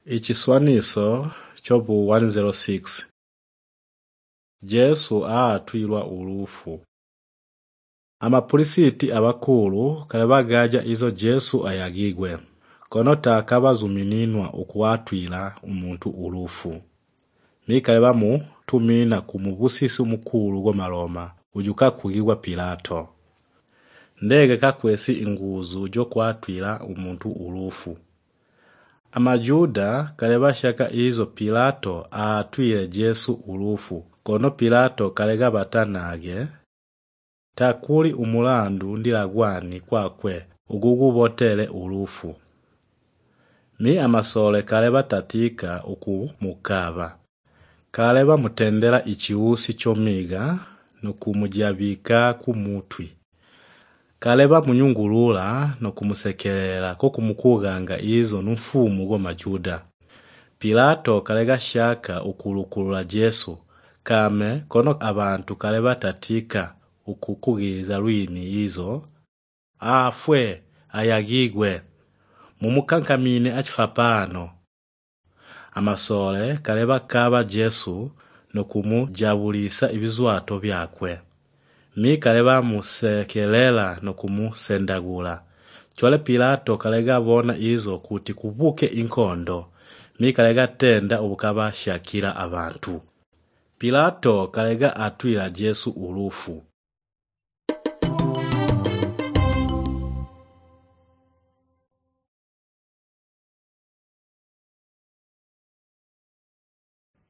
Ichiswaniso chobu 106. Jesu atwilwa ulufu. Amapulisiti abakulu kale bagaja izo Jesu ayagigwe. Kono takaba zumininwa ukuatwila umuntu ulufu. Mikale bamutumina kumubusisi umukulu g'Amaroma ujuka kugigwa Pilato. Ndege kakwesi inguzu jo kuatwila umuntu ulufu. Amajuda kale bashaka izo Pilato atwile Jesu ulufu. Kono Pilato kale gabatanage takuli umulandu ndilagwani kwakwe ugugubotele ulufu. Mi amasole kale batatika ukumukaba. Kale bamutendela ichiusi chomiga nukumujabika kumutwi. Kale bamunyungulula no kumusekelela ko kumukuganga izo n'umfumu g'Amajuda. Pilato kale gashaka ukulukulula Jesu kame kono abantu kale batatika ukukugiza lwini izo afwe ayagigwe mumukankamine achifapano. Amasole kale bakaba Jesu no kumujabulisa ibizwato byakwe. Mikale bamusekelela no kumusendagula. Chole Pilato kale gabona izo kuti kubuke inkondo. Mikale gatenda ubukaba shakira abantu. Pilato kale atwila Jesu ulufu.